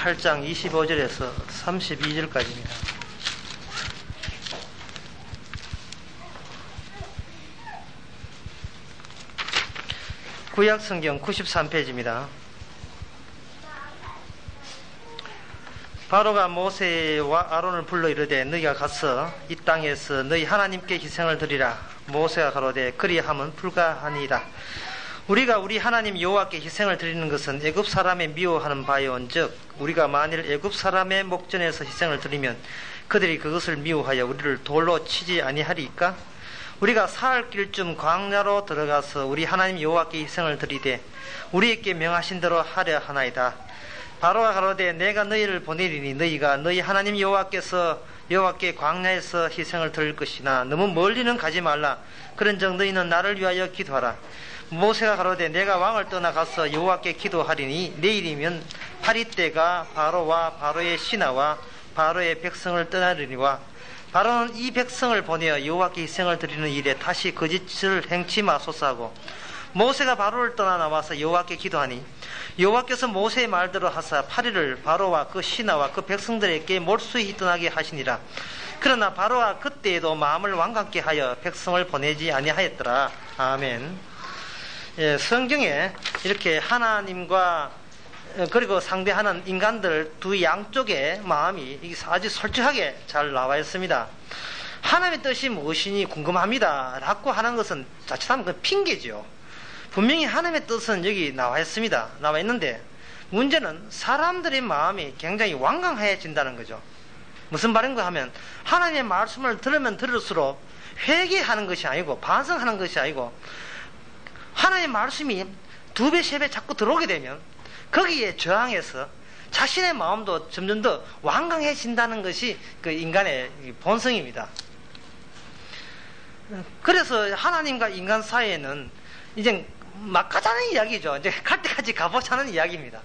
8장 25절에서 32절까지입니다. 구약성경 93페이지입니다. 바로가 모세와 아론을 불러 이르되 너희가 가서 이 땅에서 너희 하나님께 희생을 드리라. 모세가 가로되 그리함은 불가하니이다. 우리가 우리 하나님 여호와께 희생을 드리는 것은 애굽 사람의 미워하는 바요온즉 우리가 만일 애굽 사람의 목전에서 희생을 드리면 그들이 그것을 미워하여 우리를 돌로 치지 아니하리까? 우리가 사흘 길쯤 광야로 들어가서 우리 하나님 여호와께 희생을 드리되 우리에게 명하신 대로 하려 하나이다. 바로가 가로되 내가 너희를 보내리니 너희가 너희 하나님 여호와께 광야에서 희생을 드릴 것이나 너무 멀리는 가지 말라. 그런즉 너희는 나를 위하여 기도하라. 모세가 가로되 내가 왕을 떠나가서 여호와께 기도하리니 내일이면 파리떼가 바로와 바로의 신하와 바로의 백성을 떠나리니와 바로는 이 백성을 보내어 여호와께 희생을 드리는 일에 다시 거짓을 행치 마소서 하고 모세가 바로를 떠나 나와서 여호와께 기도하니 여호와께서 모세의 말대로 하사 파리를 바로와 그 신하와 그 백성들에게 몰수히 떠나게 하시니라. 그러나 바로가 그때에도 마음을 완강케 하여 백성을 보내지 아니하였더라. 아멘. 예, 성경에 이렇게 하나님과 그리고 상대하는 인간들 두 양쪽의 마음이 아주 솔직하게 잘 나와 있습니다. 하나님의 뜻이 무엇이니 궁금합니다 라고 하는 것은 자칫하면 그 핑계죠. 분명히 하나님의 뜻은 여기 나와 있습니다. 나와 있는데 문제는 사람들의 마음이 굉장히 완강해진다는 거죠. 무슨 말인가 하면 하나님의 말씀을 들으면 들을수록 회개하는 것이 아니고 반성하는 것이 아니고 하나님의 말씀이 2배, 3배 자꾸 들어오게 되면 거기에 저항해서 자신의 마음도 점점 더 완강해진다는 것이 그 인간의 본성입니다. 그래서 하나님과 인간 사이에는 이제 막 가자는 이야기죠. 이제 갈 때까지 가보자는 이야기입니다.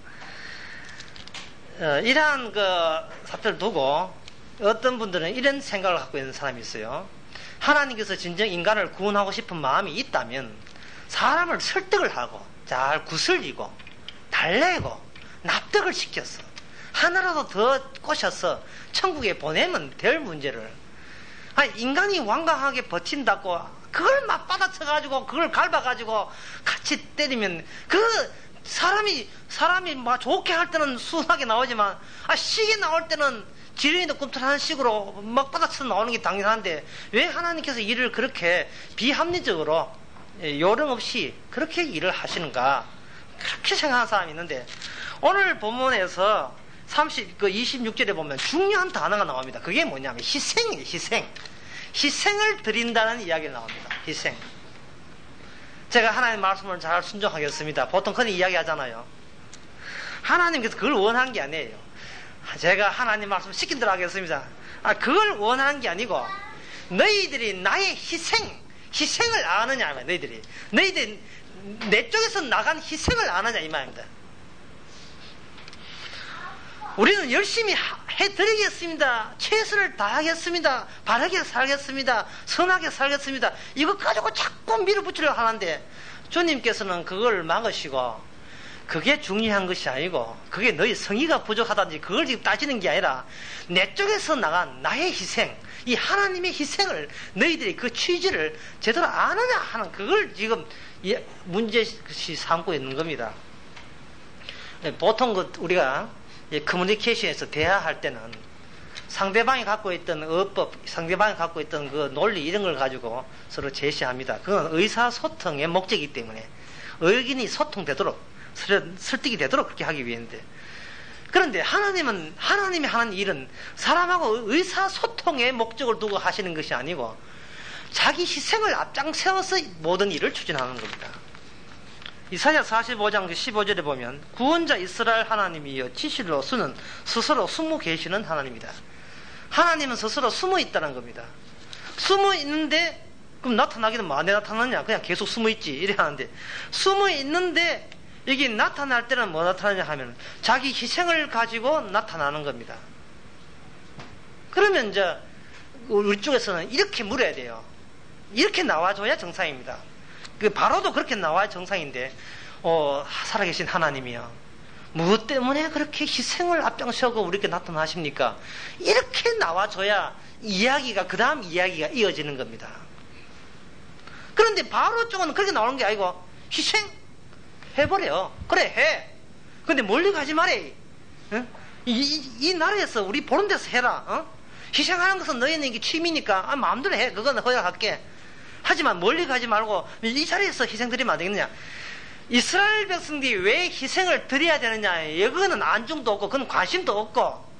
이러한 그 사태를 두고 어떤 분들은 이런 생각을 갖고 있는 사람이 있어요. 하나님께서 진정 인간을 구원하고 싶은 마음이 있다면 사람을 설득을 하고 잘 구슬리고 달래고 납득을 시켜서 하나라도 더 꼬셔서 천국에 보내면 될 문제를 인간이 완강하게 버틴다고 그걸 막 받아쳐가지고 그걸 갈아가지고 같이 때리면 그 사람이 막 좋게 할 때는 순하게 나오지만 시게 나올 때는 지렁이도 꿈틀하는 식으로 막 받아쳐 나오는 게 당연한데 왜 하나님께서 일을 그렇게 비합리적으로 요령 없이 그렇게 일을 하시는가 그렇게 생각하는 사람이 있는데 오늘 본문에서 26절에 보면 중요한 단어가 나옵니다. 그게 뭐냐면 희생이에요. 희생을 드린다는 이야기가 나옵니다. 희생. 제가 하나님 말씀을 잘 순종하겠습니다. 보통 그런 이야기 하잖아요. 하나님께서 그걸 원한 게 아니에요. 제가 하나님 말씀 시킨 대로 하겠습니다. 그걸 원한 게 아니고 너희들이 나의 희생을 아느냐 너희들이 내 쪽에서 나간 희생을 아느냐 이 말입니다. 우리는 열심히 해드리겠습니다. 최선을 다하겠습니다. 바르게 살겠습니다. 선하게 살겠습니다. 이것 가지고 자꾸 밀어붙이려고 하는데 주님께서는 그걸 막으시고 그게 중요한 것이 아니고 그게 너희 성의가 부족하다든지 그걸 지금 따지는 게 아니라 내 쪽에서 나간 나의 희생 이 하나님의 희생을 너희들이 그 취지를 제대로 아느냐 하는 그걸 지금 문제시 삼고 있는 겁니다. 보통 우리가 커뮤니케이션에서 대화할 때는 상대방이 갖고 있던 어법, 상대방이 갖고 있던 그 논리 이런 걸 가지고 서로 제시합니다. 그건 의사소통의 목적이기 때문에 의견이 소통되도록 설득이 되도록 그렇게 하기 위해인데 그런데 하나님이 하는 일은 사람하고 의사소통의 목적을 두고 하시는 것이 아니고 자기 희생을 앞장세워서 모든 일을 추진하는 겁니다. 이사야 45장 15절에 보면 구원자 이스라엘 하나님이여 진실로서는 스스로 숨어 계시는 하나님이다. 하나님은 스스로 숨어 있다는 겁니다. 숨어 있는데 그럼 나타나기는 뭐안에 나타나냐 그냥 계속 숨어 있지 이래 하는데 숨어 있는데 여기 나타날 때는 뭐 나타나냐 하면 자기 희생을 가지고 나타나는 겁니다. 그러면 이제 우리 쪽에서는 이렇게 물어야 돼요. 이렇게 나와줘야 정상입니다. 바로도 그렇게 나와야 정상인데 살아계신 하나님이요 무엇 때문에 그렇게 희생을 앞장서고 우리에게 나타나십니까? 이렇게 나와줘야 이야기가, 그 다음 이야기가 이어지는 겁니다. 그런데 바로 쪽은 그렇게 나오는 게 아니고 희생해버려. 그래, 해. 근데 멀리 가지 말해. 어? 이 나라에서 우리 보는 데서 해라. 어? 희생하는 것은 너희는 이게 취미니까 마음대로 해. 그건 허락할게. 하지만 멀리 가지 말고 이 자리에서 희생 드리면 안 되겠느냐. 이스라엘 백성들이 왜 희생을 드려야 되느냐. 이거는 안중도 없고 그건 관심도 없고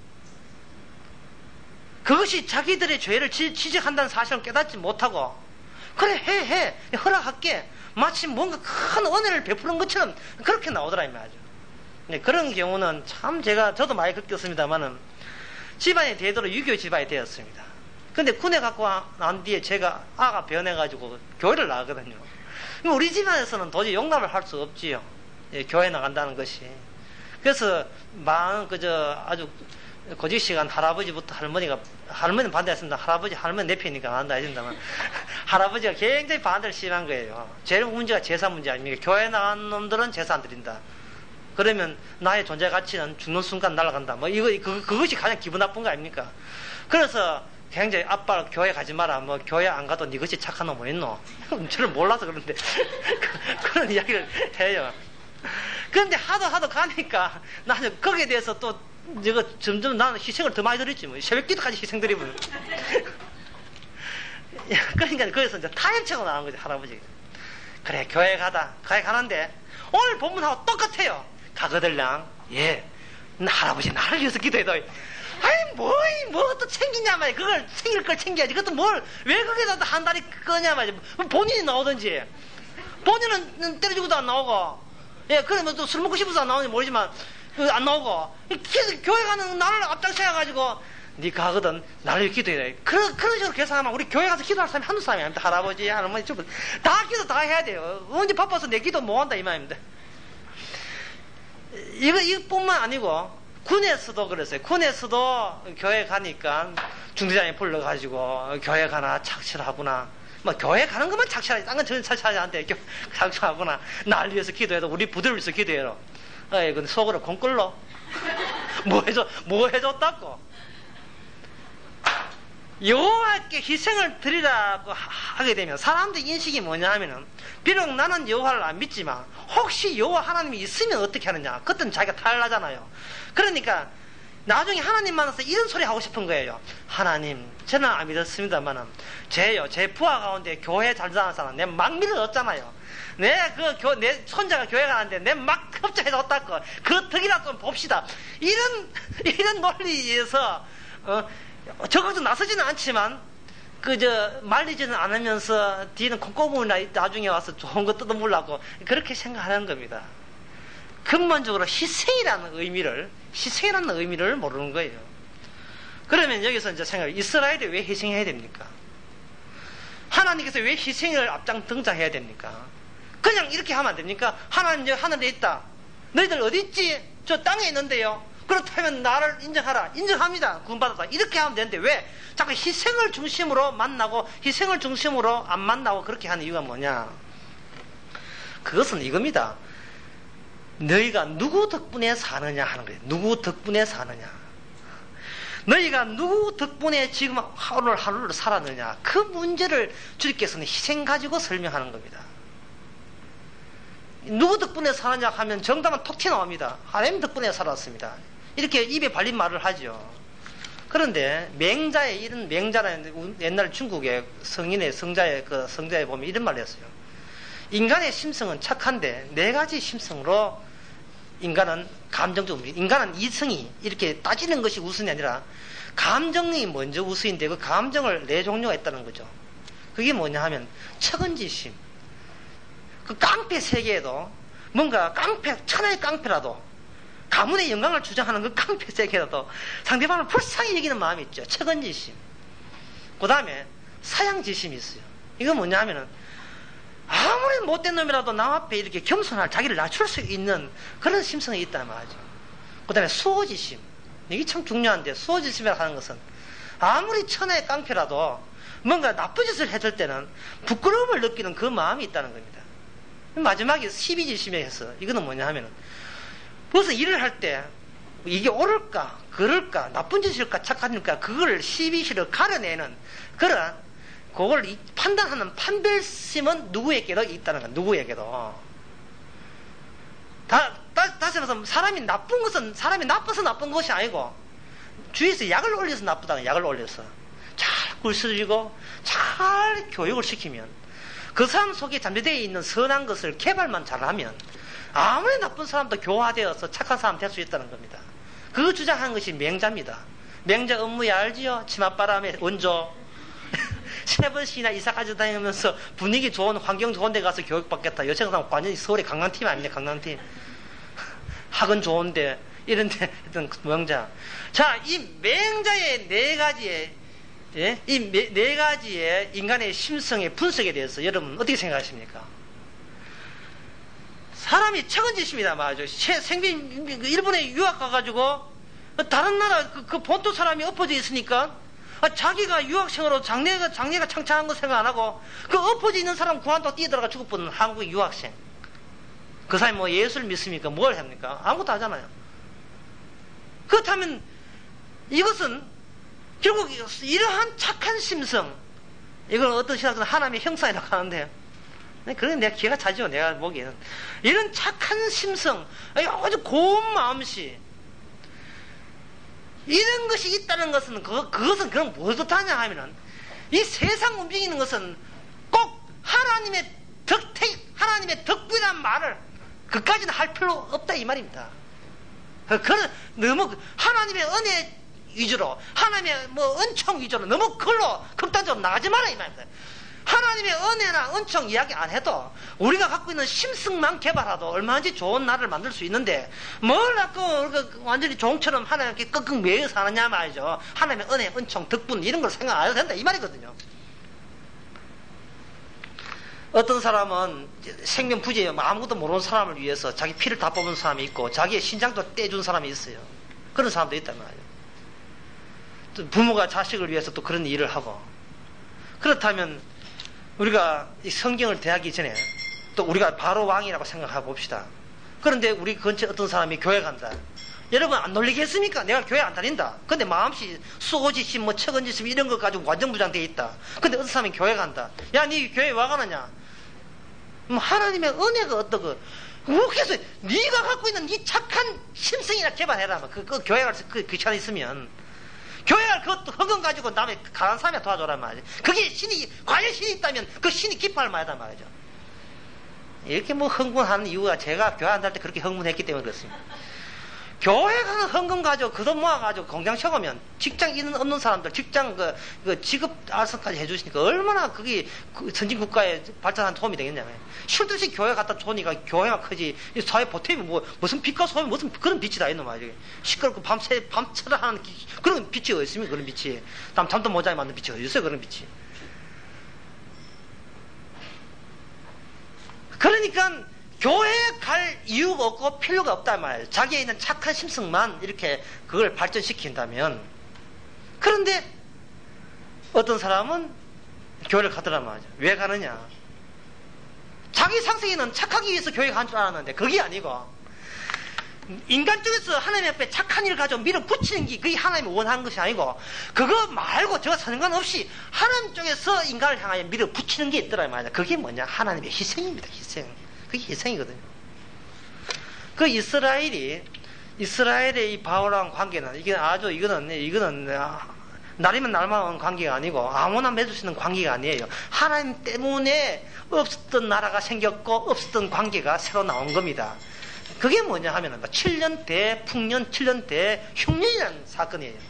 그것이 자기들의 죄를 지적한다는 사실을 깨닫지 못하고 그래 해 허락할게. 마치 뭔가 큰 은혜를 베푸는 것처럼 그렇게 나오더라 이 말이죠. 네, 그런 경우는 참 저도 많이 겪었습니다만은 집안이 되도록 유교 집안이 되었습니다. 근데 군에 갖고 난 뒤에 제가 아가 변해가지고 교회를 나가거든요. 우리 집안에서는 도저히 용납을 할 수 없지요. 예, 교회 나간다는 것이. 그래서 아주 고직시간 할아버지부터 할머니는 반대했습니다. 할머니 내 편이니까 안 한다 했습니다만 할아버지가 굉장히 반대를 심한 거예요. 제일 문제가 제사 문제 아닙니까? 교회 나간 놈들은 제사 안 드린다. 그러면 나의 존재 가치는 죽는 순간 날아간다. 그것이 가장 기분 나쁜 거 아닙니까? 그래서 굉장히 아빠 교회 가지 마라. 교회 안 가도 니것이 착한 놈 뭐 있노? 저를 몰라서 그런데 그런 이야기를 해요. 그런데 하도 가니까 나는 거기에 대해서 또 점점 나는 희생을 더 많이 드렸지 뭐. 새벽기도까지 희생드리면. 그러니까 거기서 이제 타협책으로 나온 거지 할아버지. 그래 교회 가는데 오늘 본문하고 똑같아요. 가거들랑 예 할아버지 나를 위해서 기도해도 아이 뭐 또 챙기냐 말이야. 그걸 챙길 걸 챙겨야지. 그것도 왜 거기다 한 다리 끄냐 말이야. 본인이 나오든지 본인은 때려주고도 안 나오고 예 그러면 또 술 먹고 싶어서 안 나오는지 모르지만 안 나오고 교회 가는 나를 앞장서야 가지고 네 가거든 나를 위해 기도해야 돼. 그런 식으로 계산하면 우리 교회 가서 기도할 사람이 한두 사람이 아닙니다. 할아버지 할머니 다 기도 다 해야 돼요. 언제 바빠서 내 기도 못 한다 이 말입니다. 이것뿐만 아니고 군에서도 그랬어요. 군에서도 교회 가니까 중대장이 불러가지고 교회 가나 착실하구나. 교회 가는 것만 착실하지. 딴 건 전혀 착실하지 않대. 착실하구나. 날 위해서 기도해도 우리 부대를 위해서 기도해라. 근데 속으로 공끌로 뭐 해줬다고. 여호와께 희생을 드리라고 하게 되면 사람들 인식이 뭐냐 하면은 비록 나는 여호와를 안 믿지만 혹시 여호와 하나님이 있으면 어떻게 하느냐. 그때는 자기가 탈나잖아요. 그러니까 나중에 하나님 만나서 이런 소리 하고 싶은 거예요. 하나님 저는 안 믿었습니다만은 제 부하 가운데 교회 잘 다니는 사람 내가 막 믿어줬잖아요. 내 손자가 교회 가는데 내가 막 협조해줬다고. 그 덕이라 좀 봅시다. 이런 논리에서 적어도 나서지는 않지만 말리지는 않으면서 뒤는 콩고물이나 나중에 와서 좋은 거 뜯어물라고 그렇게 생각하는 겁니다. 근본적으로 희생이라는 의미를 모르는 거예요. 그러면 여기서 이제 이스라엘이 왜 희생해야 됩니까? 하나님께서 왜 희생을 앞장 등장해야 됩니까? 그냥 이렇게 하면 안 됩니까? 하나님 하늘에 있다. 너희들 어디 있지? 저 땅에 있는데요. 그렇다면 나를 인정하라. 인정합니다. 구원받았다. 이렇게 하면 되는데 왜 자꾸 희생을 중심으로 만나고 희생을 중심으로 안 만나고 그렇게 하는 이유가 뭐냐? 그것은 이겁니다. 너희가 누구 덕분에 사느냐 하는 거예요. 누구 덕분에 사느냐. 너희가 누구 덕분에 지금 하루를 살았느냐. 그 문제를 주님께서는 희생 가지고 설명하는 겁니다. 누구 덕분에 사느냐 하면 정답은 톡 튀어나옵니다. 하나님 덕분에 살았습니다. 이렇게 입에 발린 말을 하죠. 그런데 맹자라는 옛날 중국의 성자에 보면 이런 말을 했어요. 인간의 심성은 착한데 네 가지 심성으로 인간은 인간은 이성이 이렇게 따지는 것이 우선이 아니라 감정이 먼저 우선인데 그 감정을 네 종류가 있다는 거죠. 그게 뭐냐 하면 척은지심. 그 깡패 세계에도 뭔가 천하의 깡패라도 가문의 영광을 주장하는 그 깡패 세계라도 상대방을 불쌍히 여기는 마음이 있죠. 척은지심. 그 다음에 사양지심이 있어요. 이건 뭐냐 하면은 아무리 못된 놈이라도 남 앞에 이렇게 겸손할 자기를 낮출 수 있는 그런 심성이 있단 말이죠. 그 다음에 수호지심. 이게 참 중요한데 수호지심이라고 하는 것은 아무리 천하의 깡패라도 뭔가 나쁜 짓을 해줄 때는 부끄러움을 느끼는 그 마음이 있다는 겁니다. 마지막에 시비지심에 해서 이거는 뭐냐 하면은 무슨 일을 할 때 이게 옳을까 그럴까 나쁜 짓일까 착한 일일까 그걸 시비시를 가려내는 그걸 판단하는 판별심은 누구에게도 있다는 거야. 누구에게도. 다시 말해서 사람이 나쁜 것은 사람이 나빠서 나쁜 것이 아니고 주위에서 약을 올려서 나쁘다는 약을 올려서 잘 굴슬리고 잘 교육을 시키면 그 사람 속에 잠재되어 있는 선한 것을 개발만 잘하면 아무리 나쁜 사람도 교화되어서 착한 사람 될 수 있다는 겁니다. 그 주장한 것이 맹자입니다. 맹자 업무에 알지요? 치맛바람에 원조 3번씩이나 이사까지 다니면서 분위기 좋은 환경 좋은 데 가서 교육받겠다. 요새 그 사람 완전히 서울의 강남팀 아닙니까? 강남팀 학은 좋은데 이런데 했던 맹자. 자, 이 맹자의 네 가지의 이 네 가지의 인간의 심성의 분석에 대해서 여러분 어떻게 생각하십니까? 사람이 책은짓입니다. 맞아요. 일본에 유학 가가지고 다른 나라 그 본토 사람이 엎어져 있으니까 자기가 유학생으로 장래가 창창한 거 생각 안 하고 그 엎어져 있는 사람 구한다고 뛰어들어가 죽어버리는 한국의 유학생. 그 사람이 뭐 예수를 믿습니까? 뭘 합니까? 아무것도 하잖아요. 그렇다면 이것은 결국 이러한 착한 심성, 이걸 어떤 신학자는 하나님의 형상이라고 하는데, 그런 내가 기회가 차죠. 내가 보기에는 이런 착한 심성, 아주 고운 마음씨, 이런 것이 있다는 것은 그것은 그럼 뭘 뜻하냐 하면은 이 세상 움직이는 것은 꼭 하나님의 덕분이란 말을 그까지는 할 필요 없다 이 말입니다. 그는 너무 하나님의 은혜 위주로 하나님의 은총 위주로 너무 그걸로 극단적으로 나가지 마라 이 말입니다. 하나님의 은혜나 은총 이야기 안 해도 우리가 갖고 있는 심성만 개발해도 얼마든지 좋은 나라를 만들 수 있는데 뭘 갖고 완전히 종처럼 하나님께 끙끙 매여서 하느냐 말이죠. 하나님의 은혜, 은총, 덕분 이런 걸 생각 안 해도 된다 이 말이거든요. 어떤 사람은 생명 부재에 아무것도 모르는 사람을 위해서 자기 피를 다 뽑은 사람이 있고 자기의 신장도 떼준 사람이 있어요. 그런 사람도 있단 말이에요. 또 부모가 자식을 위해서 또 그런 일을 하고. 그렇다면 우리가 이 성경을 대하기 전에 또 우리가 바로 왕이라고 생각해 봅시다. 그런데 우리 근처에 어떤 사람이 교회 간다. 여러분 안 놀리겠습니까? 내가 교회 안 다닌다. 근데 마음씨 수호지심 척은지심 이런 것 가지고 완전부장되어 있다. 근데 어떤 사람이 교회 간다. 야, 니 교회 와 가느냐? 하나님의 은혜가 어떠고 그래서 네가 갖고 있는 이 착한 심성이나 개발해라. 그 교회 갈 그 귀찮아 있으면 교회 갈 그것도 흑은 가지고 남의 가난한 사람이 도와줘란 말이지. 그게 과연 신이 있다면 그 신이 기뻐할 만하단 말이죠. 이렇게 흥분하는 이유가 제가 교회 안 다닐 때 그렇게 흥분했기 때문에 그렇습니다. 교회 가는 헌금 가지고 그 돈 모아가지고 공장 쳐가면 직장 없는 사람들 직장 직업 알선까지 해주시니까 얼마나 그게 선진국가에 발전한 도움이 되겠냐면 쉴 듯이 교회 갖다 주니까 교회가 크지 사회 보탬이 무슨 빛과 소음이 무슨 그런 빛이 다 있는 말이야. 시끄럽고 밤새라 하는 그런 빛이 어디 있습니까? 그런 빛이 잠도 모자에 맞는 빛이 어디 있어요? 그런 빛이. 그러니까 교회에 갈 이유가 없고 필요가 없단 말이에요. 자기에 있는 착한 심성만 이렇게 그걸 발전시킨다면. 그런데 어떤 사람은 교회를 가더란 말이죠. 왜 가느냐? 자기 상승에는 착하기 위해서 교회 간 줄 알았는데 그게 아니고 인간 쪽에서 하나님 앞에 착한 일을 가지고 밀어붙이는 게 그게 하나님이 원하는 것이 아니고 그거 말고 저와 상관없이 하나님 쪽에서 인간을 향하여 밀어붙이는 게 있더란 말이죠. 그게 뭐냐? 하나님의 희생입니다. 희생. 그게 희생이거든요. 그 이스라엘의 이 바울랑 관계는 이거는 날이면 날만 관계가 아니고 아무나 맺을 수 있는 관계가 아니에요. 하나님 때문에 없었던 나라가 생겼고 없었던 관계가 새로 나온 겁니다. 그게 뭐냐 하면은 7년 대풍년 7년 대흉년이라는 사건이에요.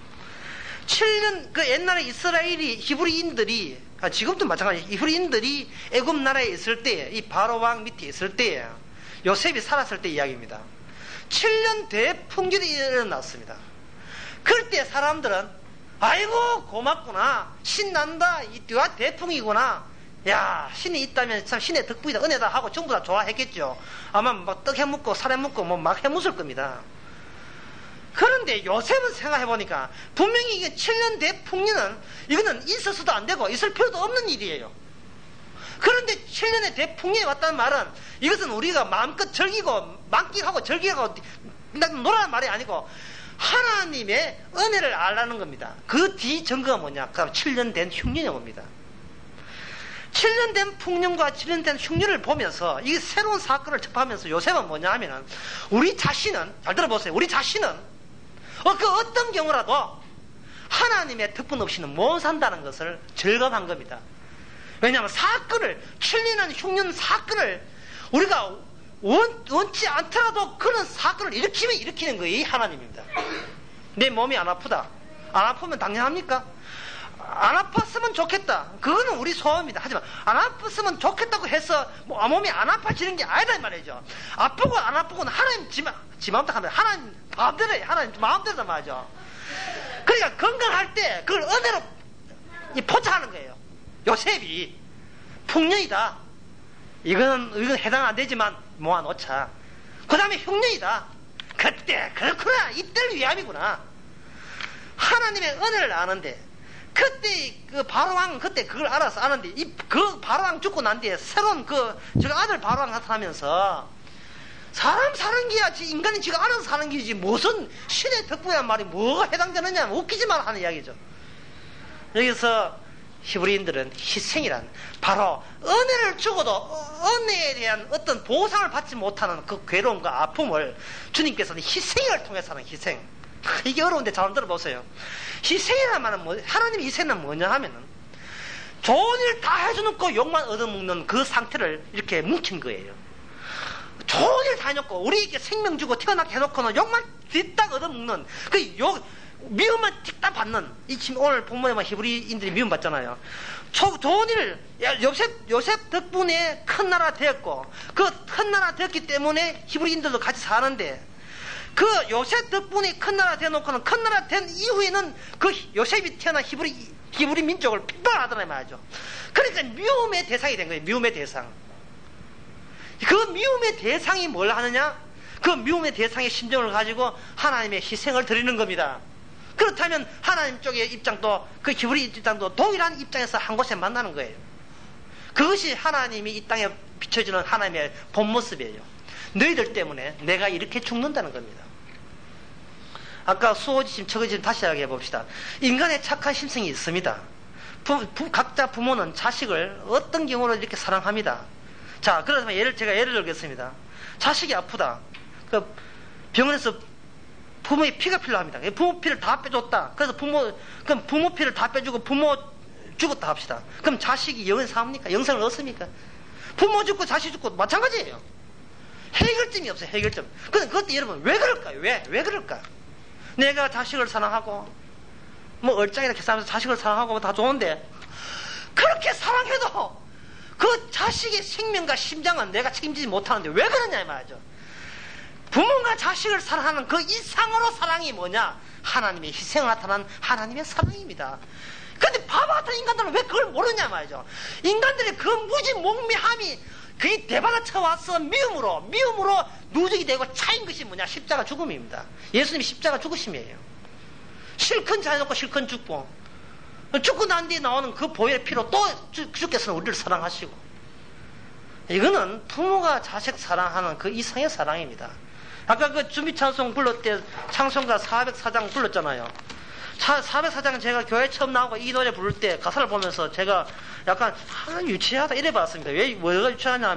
7년 그 옛날에 이스라엘이 히브리인들이 지금도 마찬가지. 히브리인들이 애굽 나라에 있을 때, 이 바로 왕 밑에 있을 때, 요셉이 살았을 때 이야기입니다. 7년 대풍년이 일어났습니다. 그럴 때 사람들은 아이고 고맙구나, 신난다, 이 뒤와 대풍이구나, 야 신이 있다면 참 신의 덕분이다, 은혜다 하고 전부 다 좋아했겠죠. 아마 막 떡 해먹고 살 해먹고 막 해mus을 겁니다. 그런데 요셉은 생각해보니까 분명히 이게 7년 대풍년은 이거는 있어서도 안 되고 있을 필요도 없는 일이에요. 그런데 7년의 대풍년이 왔다는 말은 이것은 우리가 마음껏 즐기고 만끽하고 즐기고 놀라는 말이 아니고 하나님의 은혜를 알라는 겁니다. 그 뒤 증거가 뭐냐? 그럼 7년 된 흉년이 옵니다. 7년 된 풍년과 7년 된 흉년을 보면서 이 새로운 사건을 접하면서 요셉은 뭐냐 하면은 우리 자신은, 잘 들어보세요. 우리 자신은 그 어떤 경우라도 하나님의 덕분 없이는 못 산다는 것을 절감한 겁니다. 왜냐하면 사건을, 7년의 흉년 사건을 우리가 원치 않더라도 그런 사건을 일으키면 일으키는 거예요. 하나님입니다. 내 몸이 안 아프다. 안 아프면 당연합니까? 안 아팠으면 좋겠다. 그거는 우리 소원입니다. 하지만 안 아팠으면 좋겠다고 해서 몸이 안 아파지는 게 아니다 이 말이죠. 아프고 안 아프고는 하나님 지 마음대로 합니다. 하나님 마음대로 해. 하나님 마음대로 말이죠. 그러니까 건강할 때 그걸 은혜로 포착하는 거예요. 요셉이 풍년이다. 이건 해당 안 되지만 모아놓자. 그 다음에 흉년이다. 그때 그렇구나. 이때를 위함이구나. 하나님의 은혜를 아는데 그때 그 바로왕 그때 그걸 알아서 아는데 그 바로왕 죽고 난 뒤에 새로운 저 아들 바로왕 나타나면서 사람 사는 게야 인간이 지가 알아서 사는 게지 무슨 신의 덕분이란 말이 뭐가 해당되느냐 웃기지만 하는 이야기죠. 여기서 히브리인들은 희생이란 바로 은혜를 주고도 은혜에 대한 어떤 보상을 받지 못하는 그 괴로움과 아픔을 주님께서는 희생을 통해서 하는 희생. 이게 어려운데 잘 들어보세요. 희생이란 말은 하나님의 희생은 뭐냐 하면은 좋은 일 다 해주놓고 욕만 얻어먹는 그 상태를 이렇게 뭉친 거예요. 좋은 일 다 해놓고 우리에게 생명 주고 태어나게 해놓고는 욕만 뒤딱 얻어먹는 미움만 틱딱 받는 오늘 본문에만 히브리인들이 미움 받잖아요. 좋은 일 요셉 덕분에 큰 나라 되었고 그 큰 나라 되었기 때문에 히브리인들도 같이 사는데 그 요셉 덕분에 큰 나라 되어놓고는 큰 나라 된 이후에는 그 요셉이 태어난 히브리 민족을 핍박하더라 말이죠. 그러니까 미움의 대상이 된 거예요. 미움의 대상. 그 미움의 대상이 뭘 하느냐? 그 미움의 대상의 심정을 가지고 하나님의 희생을 드리는 겁니다. 그렇다면 하나님 쪽의 입장도 그 히브리 입장도 동일한 입장에서 한 곳에 만나는 거예요. 그것이 하나님이 이 땅에 비춰주는 하나님의 본 모습이에요. 너희들 때문에 내가 이렇게 죽는다는 겁니다. 아까 수호지심, 처거지심 다시 이야기해 봅시다. 인간의 착한 심성이 있습니다. 각자 부모는 자식을 어떤 경우로 이렇게 사랑합니다. 자, 그렇다면 제가 예를 들겠습니다. 자식이 아프다. 병원에서 부모의 피가 필요합니다. 부모 피를 다 빼줬다. 그래서 그럼 부모 피를 다 빼주고 부모 죽었다 합시다. 그럼 자식이 영을 사합니까? 영생을 얻습니까? 부모 죽고 자식 죽고 마찬가지예요. 해결점이 없어요. 해결점. 근데 그것도 여러분 왜 그럴까요? 왜 그럴까? 내가 자식을 사랑하고 얼짱이나 계산하면서 자식을 사랑하고 다 좋은데 그렇게 사랑해도 그 자식의 생명과 심장은 내가 책임지지 못하는데 왜 그러냐 이 말이죠. 부모가 자식을 사랑하는 그 이상으로 사랑이 뭐냐? 하나님의 희생을 나타난 하나님의 사랑입니다. 근데 바보 같은 인간들은 왜 그걸 모르냐 말이죠. 인간들의 그 무지몽매함이 그게 대받아쳐 와서 미움으로 누적이 되고 차인 것이 뭐냐? 십자가 죽음입니다. 예수님이 십자가 죽으심이에요. 실컷 잘해놓고 실컷 죽고 난 뒤에 나오는 그 보혈의 피로 또 주께서는 우리를 사랑하시고 이거는 부모가 자식 사랑하는 그 이상의 사랑입니다. 아까 그 준비 찬송 불렀을 때 찬송가 404장 불렀잖아요. 404장 제가 교회 처음 나오고 이 노래 부를 때 가사를 보면서 제가 약간 유치하다 이래 봤습니다. 왜 뭐가 유치하냐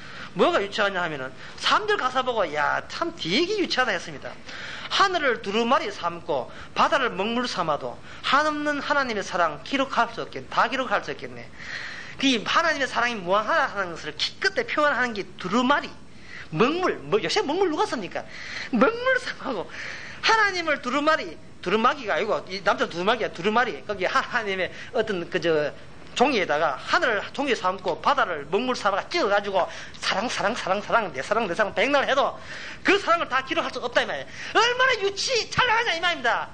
하면은 사람들 가사 보고 야 참 되게 유치하다 했습니다. 하늘을 두루마리 삼고 바다를 먹물 삼아도 한없는 하나님의 사랑 기록할 수 없겠네. 그 하나님의 사랑이 무한하다는 것을 기껏 표현하는 게 두루마리 먹물, 요새 먹물 누가 씁니까? 먹물 삼하고 하나님을 두루마기가 아니고 이 남자 두루마리 거기 하나님의 어떤 종이에다가 하늘을 종이에 삼고 바다를 먹물 삼아가 찍어가지고 사랑 내 사랑 백날 해도 그 사랑을 다 기록할 수 없다 이 말이에요. 얼마나 찬란하냐 이 말입니다.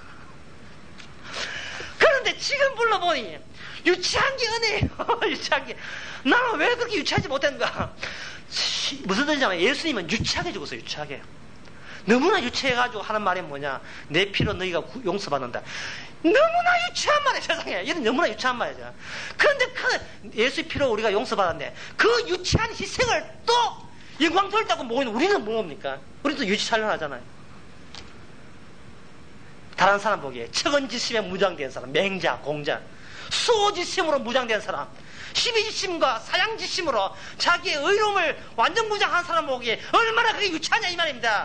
그런데 지금 불러보니 유치한 게 은혜예요. 유치한 게 나는 왜 그렇게 유치하지 못했는가? 무슨 뜻이냐면 예수님은 유치하게 죽었어요. 유치하게. 너무나 유치해가지고 하는 말이 뭐냐? 내 피로 너희가 용서받는다. 너무나 유치한 말이야, 세상에. 이런 너무나 유치한 말이죠. 그런데 그 예수의 피로 우리가 용서받았네. 그 유치한 희생을 또 영광 돌다고 모이는 우리는 뭡니까? 우리도 유치찬란하잖아요. 다른 사람 보기에 척은지심에 무장된 사람, 맹자, 공자, 수호지심으로 무장된 사람, 시비지심과 사양지심으로 자기의 의로움을 완전 무장한 사람 보기에 얼마나 그게 유치하냐 이 말입니다.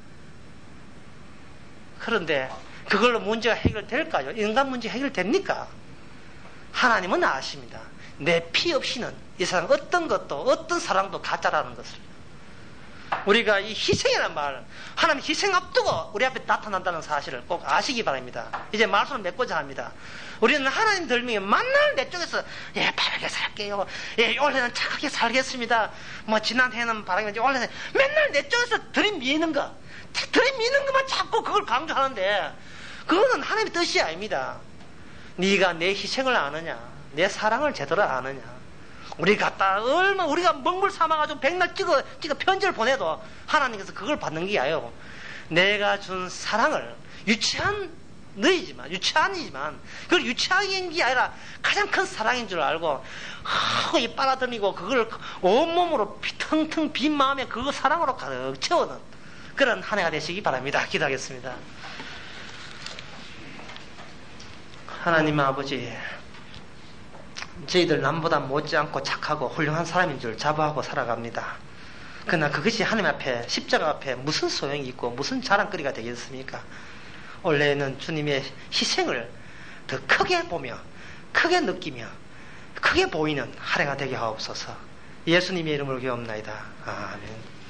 그런데 그걸로 문제가 해결될까요? 인간 문제 해결됩니까? 하나님은 아십니다. 내 피 없이는 이 세상 어떤 것도 어떤 사랑도 가짜라는 것을. 우리가 이 희생이라는 말, 하나님 희생 앞두고 우리 앞에 나타난다는 사실을 꼭 아시기 바랍니다. 이제 말씀을 맺고자 합니다. 우리는 하나님 덜미에 만날 내 쪽에서 바르게 살게요. 올해는 착하게 살겠습니다. 지난해는 바르게 올해는 맨날 내 쪽에서 들이미는 거, 들이미는 것만 자꾸 그걸 강조하는데 그거는 하나님의 뜻이 아닙니다. 네가 내 희생을 아느냐, 내 사랑을 제대로 아느냐. 우리가 먹물 삼아가지고 백날 찍어 편지를 보내도 하나님께서 그걸 받는 게 아니에요. 내가 준 사랑을 유치한이지만 그걸 유치한 게 아니라 가장 큰 사랑인 줄 알고 이 빨아들이고 그걸 온몸으로 텅텅 빈 마음에 그 사랑으로 가득 채우는 그런 한 해가 되시기 바랍니다. 기도하겠습니다. 하나님 아버지, 저희들 남보다 못지않고 착하고 훌륭한 사람인 줄 자부하고 살아갑니다. 그러나 그것이 하나님 앞에, 십자가 앞에 무슨 소용이 있고 무슨 자랑거리가 되겠습니까? 원래는 주님의 희생을 더 크게 보며 크게 느끼며 크게 보이는 한 해가 되게 하옵소서. 예수님의 이름으로 기도합나이다. 아멘.